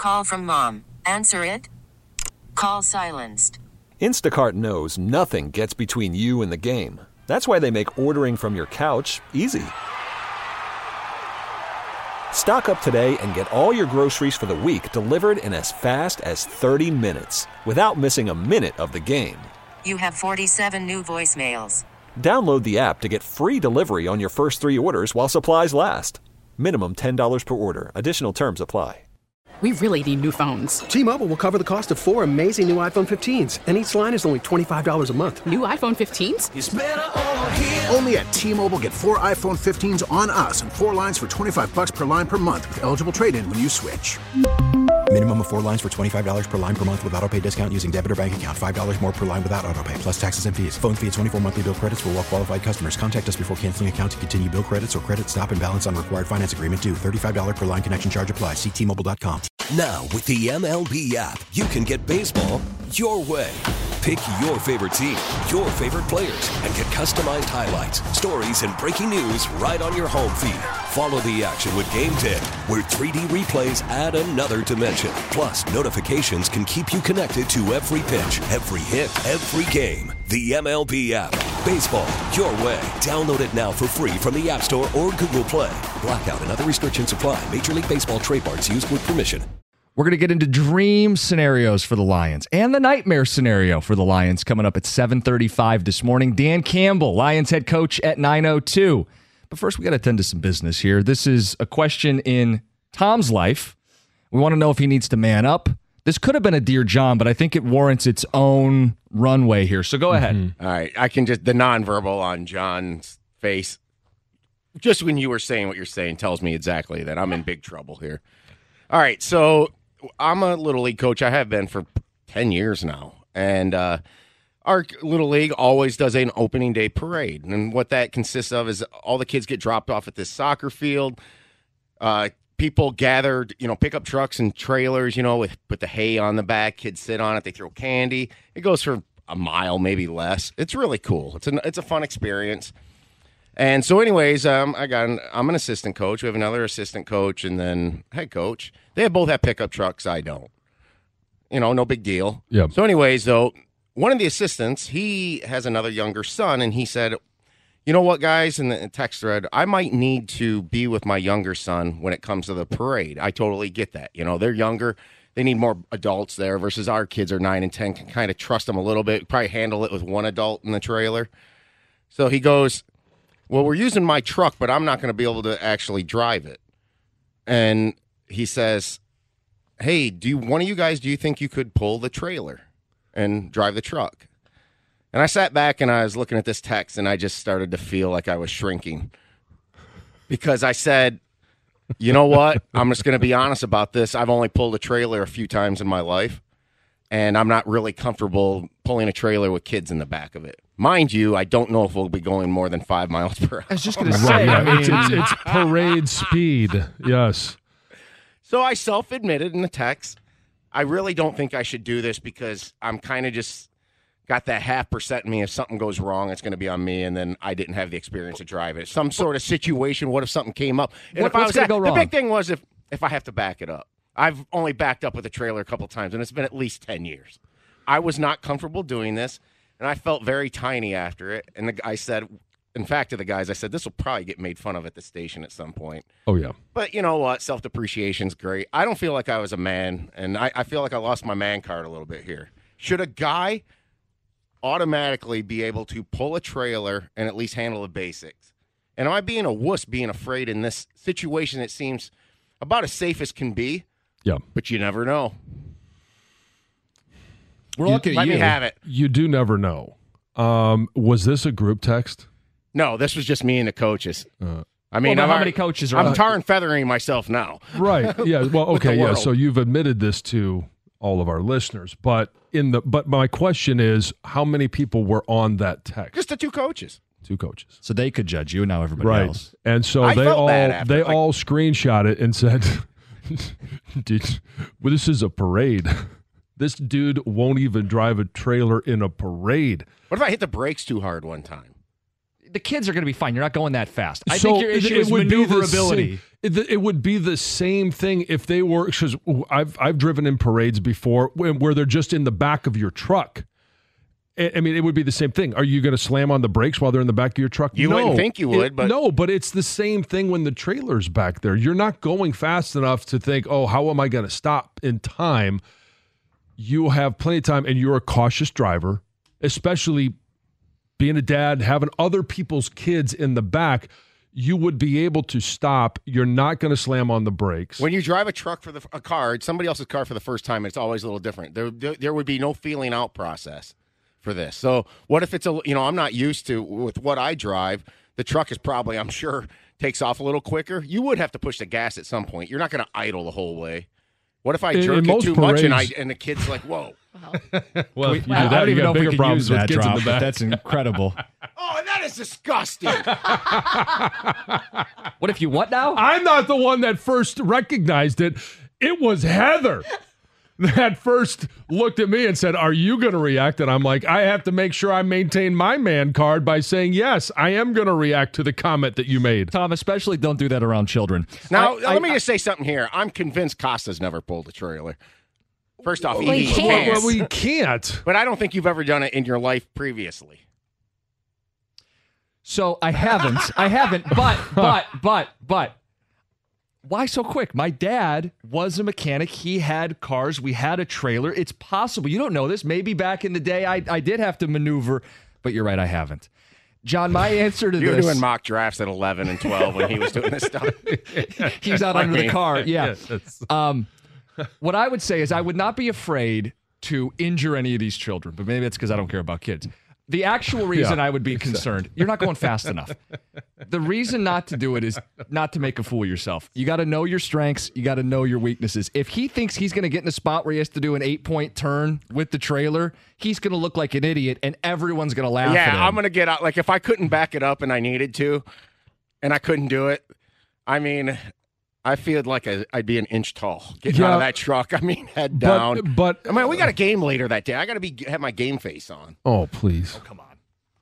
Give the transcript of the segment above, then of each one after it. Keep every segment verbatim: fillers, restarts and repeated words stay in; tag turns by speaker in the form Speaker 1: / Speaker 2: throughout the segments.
Speaker 1: Call from mom. Answer it. Call silenced.
Speaker 2: Instacart knows nothing gets between you and the game. That's why they make ordering from your couch easy. Stock up today and get all your groceries for the week delivered in as fast as thirty minutes without missing a minute of the game.
Speaker 1: You have forty-seven new voicemails.
Speaker 2: Download the app to get free delivery on your first three orders while supplies last. Minimum ten dollars per order. Additional terms apply.
Speaker 3: We really need new phones.
Speaker 4: T-Mobile will cover the cost of four amazing new iPhone fifteens, and each line is only twenty-five dollars a month.
Speaker 3: New iPhone fifteens?
Speaker 5: It's better over here. Only at T-Mobile, get four iPhone fifteens on us and four lines for twenty-five bucks per line per month with eligible trade-in when you switch.
Speaker 6: Minimum of four lines for twenty-five dollars per line per month with autopay discount using debit or bank account. five dollars more per line without autopay, plus taxes and fees. Phone fee at twenty-four monthly bill credits for well-qualified customers. Contact us before canceling account to continue bill credits or credit stop and balance on required finance agreement due. thirty-five dollars per line connection charge applies. See T Mobile dot com.
Speaker 7: Now, with the M L B app, you can get baseball your way. Pick your favorite team, your favorite players, and get customized highlights, stories, and breaking news right on your home feed. Follow the action with Game ten, where three D replays add another dimension. Plus, notifications can keep you connected to every pitch, every hit, every game. The M L B app. Baseball your way. Download it now for free from the App Store or Google Play. Blackout and other restrictions apply. Major League Baseball trademarks used with permission.
Speaker 8: We're going to get into dream scenarios for the Lions and the nightmare scenario for the Lions coming up at seven thirty-five this morning. Dan Campbell, Lions head coach, at nine oh two. But first, we got to attend to some business here. This is a question in Tom's life. We want to know if he needs to man up. This could have been a Dear John, but I think it warrants its own runway here. So go ahead.
Speaker 9: Mm-hmm. All right. I can just, the nonverbal on John's face, just when you were saying what you're saying, tells me exactly that I'm in big trouble here. All right. So I'm a Little League coach. I have been for ten years now. And uh, our Little League always does an opening day parade. And what that consists of is all the kids get dropped off at this soccer field. Uh, people gather, you know, pick up trucks and trailers, you know, with put the hay on the back. Kids sit on it. They throw candy. It goes for a mile, maybe less. It's really cool. It's a, it's a fun experience. And so anyways, um, I got an, I'm an assistant coach. We have another assistant coach and then head coach. They both have pickup trucks. I don't. You know, no big deal.
Speaker 10: Yeah.
Speaker 9: So anyways, though, one of the assistants, he has another younger son, and he said, you know what, guys, in the text thread, I might need to be with my younger son when it comes to the parade. I totally get that. You know, they're younger. They need more adults there versus our kids are nine and ten, can kind of trust them a little bit, probably handle it with one adult in the trailer. So he goes, well, we're using my truck, but I'm not going to be able to actually drive it. And he says, hey, do you, one of you guys, do you think you could pull the trailer and drive the truck? And I sat back and I was looking at this text and I just started to feel like I was shrinking because I said, you know what? I'm just going to be honest about this. I've only pulled a trailer a few times in my life, and I'm not really comfortable pulling a trailer with kids in the back of it. Mind you, I don't know if we'll be going more than five miles per hour.
Speaker 8: I was just going to
Speaker 10: Right,
Speaker 8: say,
Speaker 10: yeah,
Speaker 8: I mean,
Speaker 10: it's, it's, it's parade speed. Yes.
Speaker 9: So I self-admitted in the text, I really don't think I should do this because I'm kind of just got that half percent in me. If something goes wrong, it's going to be on me, and then I didn't have the experience to drive it. Some sort of situation, what if something came up? And
Speaker 8: What-
Speaker 9: if I
Speaker 8: what's
Speaker 9: was
Speaker 8: gonna
Speaker 9: at,
Speaker 8: go wrong?
Speaker 9: The big thing was if, if I have to back it up. I've only backed up with a trailer a couple times, and it's been at least ten years. I was not comfortable doing this, and I felt very tiny after it. And the, I said, in fact, to the guys, I said, this will probably get made fun of at the station at some point.
Speaker 10: Oh, yeah.
Speaker 9: But you know what? Self-depreciation's great. I don't feel like I was a man, and I, I feel like I lost my man card a little bit here. Should a guy automatically be able to pull a trailer and at least handle the basics? And am I being a wuss being afraid in this situation that seems about as safe as can be?
Speaker 10: Yeah.
Speaker 9: But you never know.
Speaker 8: we're looking
Speaker 9: Let
Speaker 8: at you.
Speaker 9: me have it.
Speaker 10: You do never know. Um, was this a group text?
Speaker 9: No, this was just me and the coaches.
Speaker 10: Uh,
Speaker 9: I mean,
Speaker 8: Well,
Speaker 9: I'm
Speaker 8: how
Speaker 9: already-
Speaker 8: many coaches are
Speaker 9: I'm
Speaker 8: on?
Speaker 9: tar and feathering myself now.
Speaker 10: Right. Yeah. Well,
Speaker 9: With the
Speaker 10: okay. Yeah.
Speaker 9: world.
Speaker 10: So you've admitted this to all of our listeners, but in the but my question is, how many people were on that text?
Speaker 9: Just the two coaches.
Speaker 10: Two coaches.
Speaker 8: So they could judge you, and now everybody
Speaker 10: Right.
Speaker 8: else.
Speaker 10: And so
Speaker 9: I
Speaker 10: they
Speaker 9: felt
Speaker 10: all
Speaker 9: bad after,
Speaker 10: they
Speaker 9: like-
Speaker 10: all screenshot it and said, Did, well, this is a parade. This dude won't even drive a trailer in a parade.
Speaker 9: What if I hit the brakes too hard one time?
Speaker 8: the kids are going to be fine. You're not going that fast. I
Speaker 10: so
Speaker 8: think your issue
Speaker 10: it
Speaker 8: is
Speaker 10: would be the
Speaker 8: maneuverability.
Speaker 10: same- It, it would be the same thing if they were, because I've I've driven in parades before where, where they're just in the back of your truck. I I mean, it would be the same thing. Are you going to slam on the brakes while they're in the back of your truck?
Speaker 9: You
Speaker 10: no.
Speaker 9: wouldn't think you would,
Speaker 10: It-
Speaker 9: but
Speaker 10: no. But it's the same thing when the trailer's back there. You're not going fast enough to think, oh, how am I going to stop in time? You have plenty of time, and you're a cautious driver, especially being a dad, having other people's kids in the back. You would be able to stop. You're not going to slam on the brakes.
Speaker 9: when you drive a truck for the a car, somebody else's car for the first time, it's always a little different. There, there, there would be no feeling out process for this. So what if it's a, you know, I'm not used to with what I drive. The truck is probably, I'm sure, takes off a little quicker. You would have to push the gas at some point. You're not going to idle the whole way. What if I
Speaker 10: In-
Speaker 9: jerk
Speaker 10: in
Speaker 9: it
Speaker 10: most
Speaker 9: too much and I
Speaker 10: parades-
Speaker 9: and the kid's like, whoa?
Speaker 10: well,
Speaker 8: We-
Speaker 10: if you
Speaker 8: I
Speaker 10: do that,
Speaker 8: don't
Speaker 10: you
Speaker 8: even
Speaker 10: got
Speaker 8: know if we
Speaker 10: bigger
Speaker 8: could
Speaker 10: problems
Speaker 8: use
Speaker 10: with
Speaker 8: that
Speaker 10: kids
Speaker 8: drop,
Speaker 10: in the
Speaker 8: but
Speaker 10: back.
Speaker 8: that's incredible.
Speaker 9: Oh, that is disgusting.
Speaker 8: What if you what now?
Speaker 10: I'm not the one that first recognized it. It was Heather that first looked at me and said, are you going to react? And I'm like, I have to make sure I maintain my man card by saying, yes, I am going to react to the comment that you made.
Speaker 8: Tom, especially don't do that around children.
Speaker 9: Now,
Speaker 8: I-
Speaker 9: let me
Speaker 8: I-
Speaker 9: just say something here. I'm convinced Costa's never pulled a trailer. First off,
Speaker 1: Well,
Speaker 9: he,
Speaker 1: he
Speaker 9: he
Speaker 1: can't.
Speaker 9: can't.
Speaker 10: Well, we can't.
Speaker 9: But I don't think you've ever done it in your life previously.
Speaker 8: So I haven't. I haven't. But, but, but, but, why so quick? My dad was a mechanic. He had cars. We had a trailer. It's possible. You don't know this. Maybe back in the day I, I did have to maneuver, but you're right. I haven't. John, my answer to
Speaker 9: You were
Speaker 8: this.
Speaker 9: doing mock drafts at eleven and twelve when he was doing this stuff.
Speaker 8: He was out
Speaker 9: I
Speaker 8: under the
Speaker 9: mean,
Speaker 8: car. Yeah.
Speaker 10: Yes.
Speaker 8: Um, what I would say is I would not be afraid to injure any of these children, but maybe it's because I don't care about kids. The actual reason
Speaker 10: Yeah,
Speaker 8: I would be concerned, you're not going fast enough. The reason not to do it is not to make a fool of yourself. You got to know your strengths. You got to know your weaknesses. If he thinks he's going to get in a spot where he has to do an eight-point turn with the trailer, he's going to look like an idiot, and everyone's going to laugh at him.
Speaker 9: Yeah, I'm going to get out. Like, if I couldn't back it up and I needed to, and I couldn't do it, I mean, I feel like a, I'd be an inch tall getting out
Speaker 10: Yeah.
Speaker 9: of that truck. I mean, head down.
Speaker 10: But, but
Speaker 9: I mean, we got a game later that day. I got to be have my game face on.
Speaker 10: oh, please.
Speaker 8: Oh, come on.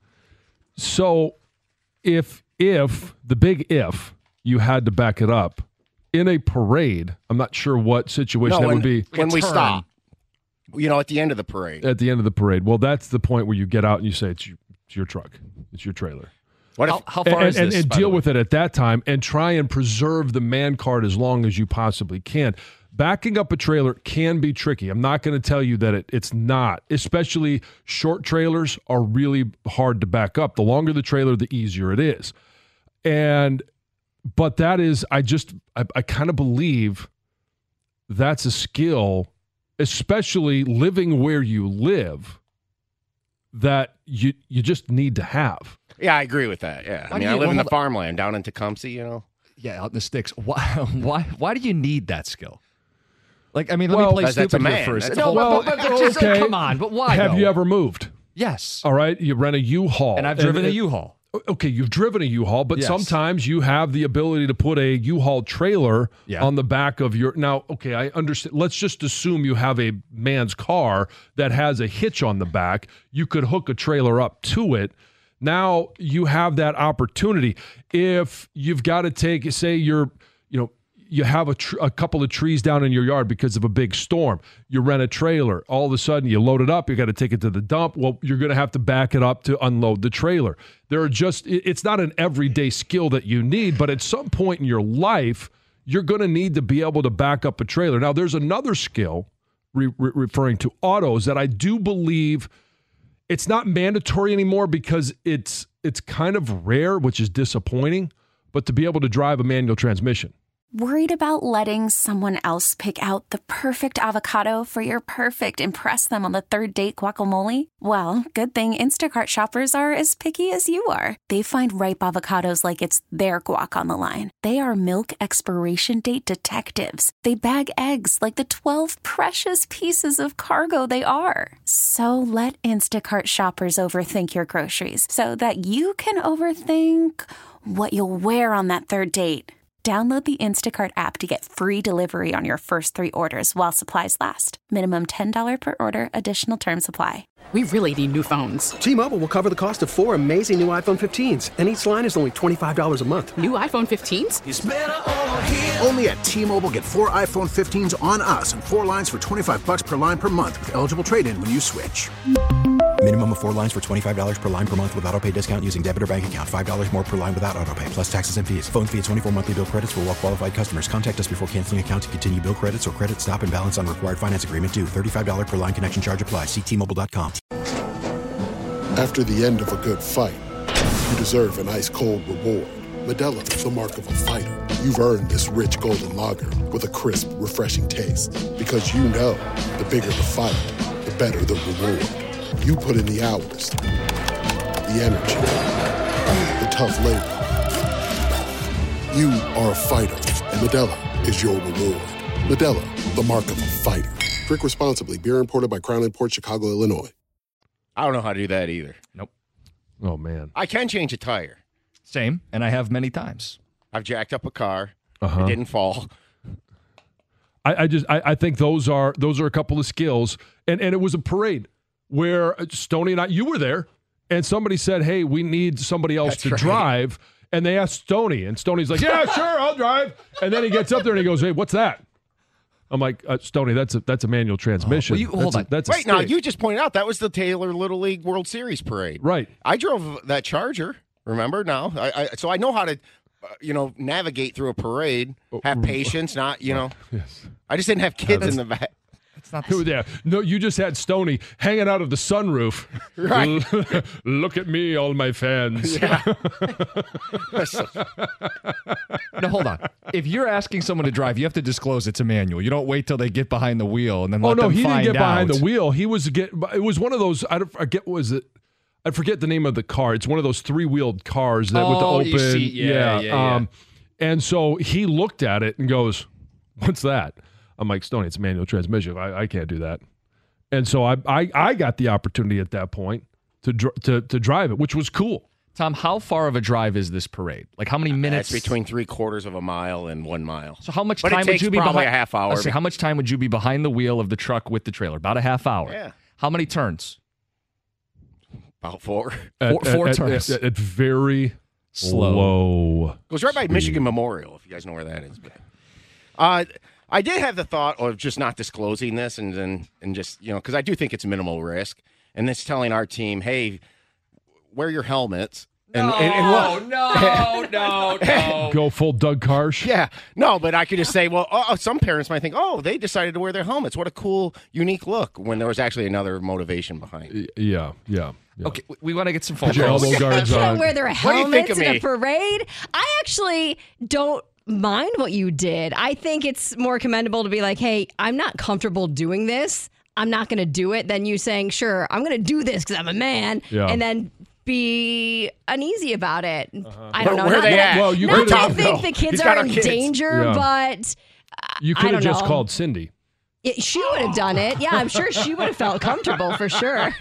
Speaker 10: So if if the big if you had to back it up in a parade, I'm not sure what situation
Speaker 9: No,
Speaker 10: that
Speaker 9: when,
Speaker 10: would be
Speaker 9: when we
Speaker 8: turn.
Speaker 9: stop. You know, at the end of the parade.
Speaker 10: at the end of the parade. Well, that's the point where you get out and you say it's your, it's your truck, it's your trailer.
Speaker 9: What if
Speaker 8: How, how far
Speaker 10: and,
Speaker 8: is
Speaker 10: and,
Speaker 8: this?
Speaker 10: and
Speaker 8: by the
Speaker 10: deal
Speaker 8: way?
Speaker 10: with it at that time and try and preserve the man card as long as you possibly can. Backing up a trailer can be tricky. I'm not going to tell you that it, it's not, especially short trailers are really hard to back up. The longer the trailer, the easier it is. And, but that is, I just, I, I kind of believe that's a skill, especially living where you live, that you, you just need to have.
Speaker 9: Yeah, I agree with that. Yeah.
Speaker 8: Why
Speaker 9: I
Speaker 8: do
Speaker 9: mean, I
Speaker 8: you-
Speaker 9: live in
Speaker 8: well,
Speaker 9: the farmland down in Tecumseh, you know.
Speaker 8: Yeah, out in the sticks. Why? Why? Why do you need that skill? Like, I mean, let
Speaker 10: Well,
Speaker 8: me play
Speaker 9: that's- that's
Speaker 8: stupid
Speaker 9: a
Speaker 8: here
Speaker 9: man.
Speaker 8: first.
Speaker 9: That's a
Speaker 8: No,
Speaker 9: whole-
Speaker 8: well, but, but just,
Speaker 10: okay.
Speaker 8: come on. But why?
Speaker 10: Have
Speaker 8: though?
Speaker 10: you ever moved?
Speaker 8: Yes.
Speaker 10: All right. You rent a U-Haul.
Speaker 8: And I've driven a
Speaker 10: and-
Speaker 8: U-Haul.
Speaker 10: Okay, you've driven a U-Haul, but
Speaker 8: Yes.
Speaker 10: sometimes you have the ability to put a U-Haul trailer
Speaker 8: Yeah.
Speaker 10: on the back of your. Now, okay, I understand. Let's just assume you have a man's car that has a hitch on the back. You could hook a trailer up to it. Now you have that opportunity. If you've got to take, say, you're, you know, you have a, tr- a couple of trees down in your yard because of a big storm. You rent a trailer. All of a sudden, you load it up. You got to take it to the dump. Well, you're going to have to back it up to unload the trailer. There are just, it- it's not an everyday skill that you need, but at some point in your life, you're going to need to be able to back up a trailer. Now, there's another skill re- re- referring to autos that I do believe it's not mandatory anymore because it's it's kind of rare, which is disappointing, but to be able to drive a manual transmission.
Speaker 11: Worried about letting someone else pick out the perfect avocado for your perfect impress them on the third date guacamole? Well, good thing Instacart shoppers are as picky as you are. They find ripe avocados like it's their guac on the line. They are milk expiration date detectives. They bag eggs like the twelve precious pieces of cargo they are. So let Instacart shoppers overthink your groceries so that you can overthink what you'll wear on that third date. Download the Instacart app to get free delivery on your first three orders while supplies last. Minimum ten dollars per order. Additional terms apply.
Speaker 3: We really need new phones.
Speaker 4: T-Mobile will cover the cost of four amazing new iPhone fifteens, and each line is only twenty-five dollars a month.
Speaker 3: New iPhone fifteens?
Speaker 5: It's better over here. Only at T-Mobile, get four iPhone fifteens on us and four lines for twenty-five bucks per line per month with eligible trade-in when you switch.
Speaker 6: Minimum of four lines for twenty-five dollars per line per month with autopay discount using debit or bank account. five dollars more per line without autopay, plus taxes and fees. Phone fee at twenty-four monthly bill credits for well-qualified customers. Contact us before canceling account to continue bill credits or credit stop and balance on required finance agreement due. thirty-five dollars per line connection charge applies. See T Mobile dot com.
Speaker 12: After the end of a good fight, you deserve an ice-cold reward. Modelo is the mark of a fighter. You've earned this rich golden lager with a crisp, refreshing taste. Because you know, the bigger the fight, the better the reward. You put in the hours, the energy, the tough labor. You are a fighter, and Modelo is your reward. Modelo, the mark of a fighter. Drink responsibly. Beer imported by Crown Imports, Chicago, Illinois.
Speaker 9: I don't know how to do that either.
Speaker 8: Nope.
Speaker 10: Oh, man.
Speaker 9: I can change a tire.
Speaker 8: Same, and I have many times.
Speaker 9: I've jacked up a car.
Speaker 10: Uh-huh.
Speaker 9: It didn't fall.
Speaker 10: I, I just I, I think those are those are a couple of skills. And and it was a parade where Stoney and I, you were there, and somebody said, hey, we need somebody else
Speaker 9: That's
Speaker 10: to
Speaker 9: right.
Speaker 10: drive. And they asked Stoney, and Stoney's like, yeah, sure, I'll drive. And then he gets up there and he goes, hey, what's that? I'm like, uh, Stoney, that's a that's a manual transmission.
Speaker 8: Oh, well, you- hold
Speaker 10: that's
Speaker 8: on.
Speaker 10: A, that's
Speaker 9: Wait,
Speaker 10: a
Speaker 9: now
Speaker 10: stick.
Speaker 9: you just pointed out that was the Taylor Little League World Series parade.
Speaker 10: Right.
Speaker 9: I drove that Charger. Remember now? I, I so I know how to, uh, you know, navigate through a parade. Have patience, not you know.
Speaker 10: Yes.
Speaker 9: I just didn't have kids in the back.
Speaker 8: It's not
Speaker 10: Who there? No, you just had Stoney hanging out of the sunroof.
Speaker 9: Right.
Speaker 10: Look at me, all my fans.
Speaker 9: Yeah.
Speaker 8: No, hold on. If you're asking someone to drive, you have to disclose it's a manual. You don't wait till they get behind the wheel and then
Speaker 10: Oh
Speaker 8: let
Speaker 10: no,
Speaker 8: them
Speaker 10: he didn't
Speaker 8: find
Speaker 10: get behind
Speaker 8: out.
Speaker 10: the wheel. He was get. It was one of those. I don't forget. What was it? I forget the name of the car. It's one of those three wheeled cars that with the
Speaker 8: Oh,
Speaker 10: open.
Speaker 8: you see- yeah, yeah, yeah.
Speaker 10: Um, and so he looked at it and goes, "What's that?" I'm like, Stoney, it's a manual transmission. I, I can't do that. And so I, I I got the opportunity at that point to dr- to to drive it, which was cool.
Speaker 8: Tom, how far of a drive is this parade? Like how many minutes?
Speaker 9: That's between three quarters of a mile and one mile.
Speaker 8: So how much
Speaker 9: But it
Speaker 8: time would
Speaker 9: takes
Speaker 8: you be
Speaker 9: probably
Speaker 8: behind?
Speaker 9: a half hour.
Speaker 8: Let's see, how much time would you be behind the wheel of the truck with the trailer? About a half hour.
Speaker 9: Yeah.
Speaker 8: How many turns?
Speaker 9: About four.
Speaker 8: Four,
Speaker 10: At-
Speaker 8: four
Speaker 10: at,
Speaker 8: turns.
Speaker 10: At, at, at very
Speaker 8: Slow.
Speaker 10: low.
Speaker 9: Goes right by
Speaker 10: speed.
Speaker 9: Michigan Memorial, if you guys know where that is. But, uh, I did have the thought of just not disclosing this and then and just, you know, because I do think it's minimal risk. And this telling our team, hey, wear your helmets. And,
Speaker 8: no,
Speaker 9: and, and look.
Speaker 8: no, no, no.
Speaker 10: Go full Doug Karsh.
Speaker 9: Yeah, no, but I could just say, well, oh, some parents might think, oh, they decided to wear their helmets. What a cool, unique look, when there was actually another motivation behind it.
Speaker 10: Yeah, yeah. yeah.
Speaker 8: Okay, we, we want to get some phone
Speaker 10: Put your
Speaker 8: calls.
Speaker 10: elbow guards
Speaker 13: Can't
Speaker 10: on.
Speaker 13: wear their
Speaker 9: What do you think
Speaker 13: helmets
Speaker 9: of
Speaker 13: in
Speaker 9: me?
Speaker 13: a parade. I actually don't mind what you did. I think it's more commendable to be like, hey, I'm not comfortable doing this. I'm not going to do it. Than you saying, sure, I'm going to do this because I'm a man.
Speaker 10: Yeah.
Speaker 13: And then be uneasy about it. I don't know.
Speaker 9: Where
Speaker 13: not
Speaker 9: they
Speaker 13: that,
Speaker 9: at?
Speaker 10: Well, you
Speaker 13: not
Speaker 10: could've-
Speaker 13: that I think
Speaker 9: No.
Speaker 13: the kids
Speaker 9: He's got
Speaker 13: are
Speaker 9: our
Speaker 13: in
Speaker 9: kids.
Speaker 13: danger,
Speaker 10: Yeah.
Speaker 13: but
Speaker 10: You
Speaker 13: I
Speaker 10: could have
Speaker 13: don't
Speaker 10: just
Speaker 13: know.
Speaker 10: called Cindy.
Speaker 13: it, she would have done it. Yeah, I'm sure she would have felt comfortable for sure.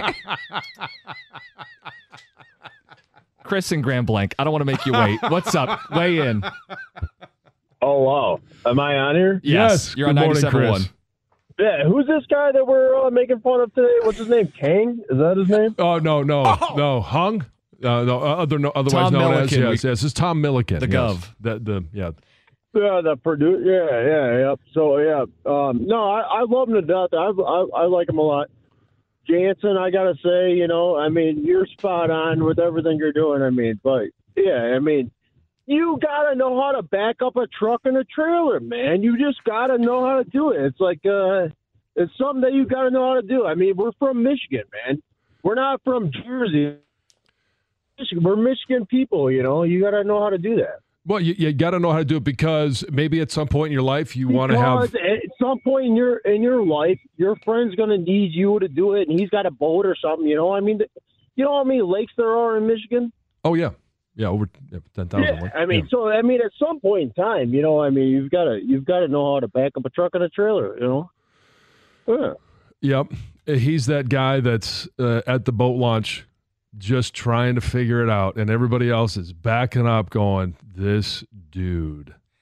Speaker 8: Chris and Grand Blanc, I don't want to make you wait. What's up? Weigh in.
Speaker 14: Oh, wow. Am I on here?
Speaker 10: Yes.
Speaker 8: You're on
Speaker 10: Good morning,
Speaker 8: ninety-seven point one.
Speaker 10: Chris.
Speaker 14: Yeah, who's this guy that we're uh, making fun of today? What's his name? Kang? Is that his name?
Speaker 10: Oh no, no, no, Hung. Uh, no, uh, other, no, otherwise
Speaker 8: Tom
Speaker 10: known as
Speaker 8: Milliken.
Speaker 10: yes, yes. This is Tom Milliken,
Speaker 8: The
Speaker 10: yes.
Speaker 8: Gov.
Speaker 10: The the yeah.
Speaker 14: Yeah, the producer. Yeah, yeah, yeah. So, yeah. Um, no, I, I love him to death. I, I, I like him a lot. Jansen, I got to say, you know, I mean, you're spot on with everything you're doing. I mean, but, yeah, I mean, you got to know how to back up a truck and a trailer, man. You just got to know how to do it. It's like, uh, it's something that you got to know how to do. I mean, we're from Michigan, man. We're not from Jersey. Michigan. We're Michigan people, you know. You got to know how to do that.
Speaker 10: Well, you, you got to know how to do it because maybe at some point in your life you want to have.
Speaker 14: Because at some point in your in your life, your friend's going to need you to do it, and he's got a boat or something. You know, I mean, you know how many lakes there are in Michigan?
Speaker 10: Oh yeah, yeah, over yeah, ten thousand.
Speaker 14: Yeah, I mean, so I mean, at some point in time, you know, I mean, you've got to you've got to know how to back up a truck and a trailer. You know. Yeah.
Speaker 10: Yep, he's that guy that's uh, at the boat launch, just trying to figure it out, and everybody else is backing up, going, "This dude."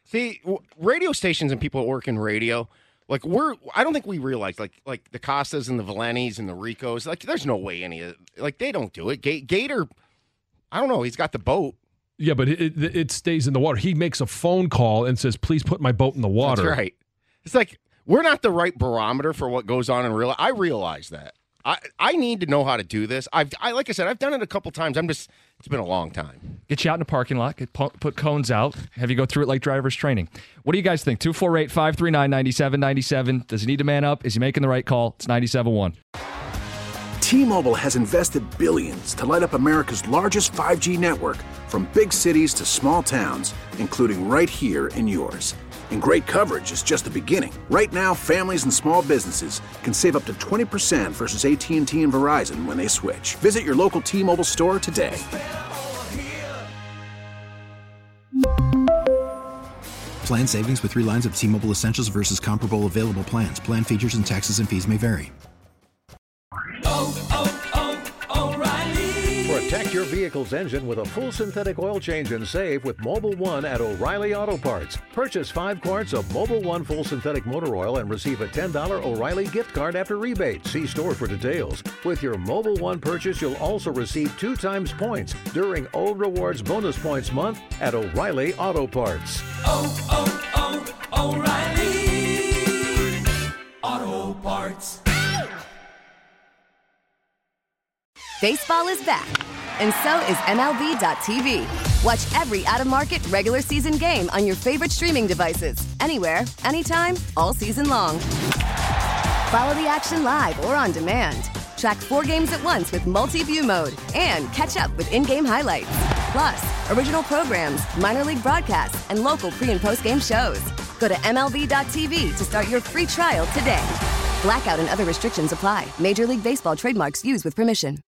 Speaker 9: See, w- radio stations and people that work in radio, like we're, I don't think we realize, like, like the Costas and the Valentis and the Ricos, like, there's no way any of, like, they don't do it. Ga- Gator, I don't know, he's got the boat.
Speaker 10: Yeah, but it, it it stays in the water. He makes a phone call and says, "Please put my boat in the water."
Speaker 9: That's right. It's like we're not the right barometer for what goes on in real. I realize that. I I need to know how to do this. I've I like I said, I've done it a couple times. I'm just. It's been a long time.
Speaker 8: Get you out in a parking lot. Get, put cones out. Have you go through it like driver's training. What do you guys think? two four eight, five three nine, nine seven nine seven. Does he need to man up? Is he making the right call? It's ninety-seven point one.
Speaker 5: T-Mobile has invested billions to light up America's largest five G network, from big cities to small towns, including right here in yours. And great coverage is just the beginning. Right now, families and small businesses can save up to twenty percent versus A T and T and Verizon when they switch. Visit your local T-Mobile store today.
Speaker 6: Plan savings with three lines of T-Mobile Essentials versus comparable available plans. Plan features and taxes and fees may vary.
Speaker 15: Protect your vehicle's engine with a full synthetic oil change and save with Mobil one at O'Reilly Auto Parts. Purchase five quarts of Mobil one full synthetic motor oil and receive a ten dollars O'Reilly gift card after rebate. See store for details. With your Mobil one purchase, you'll also receive two times points during O Rewards Bonus Points Month at O'Reilly Auto Parts.
Speaker 16: Oh, oh, oh, O'Reilly Auto Parts.
Speaker 17: Baseball is back, and so is M L B dot T V. Watch every out-of-market regular season game on your favorite streaming devices, anywhere, anytime, all season long. Follow the action live or on demand. Track four games at once with multi-view mode and catch up with in-game highlights. Plus, original programs, minor league broadcasts, and local pre- and post-game shows. Go to M L B dot T V to start your free trial today. Blackout and other restrictions apply. Major League Baseball trademarks used with permission.